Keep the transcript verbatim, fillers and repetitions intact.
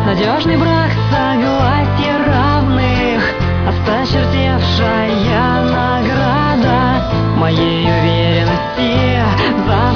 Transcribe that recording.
Надежный брак, согласие равных, осточертевшая награда моей уверенности за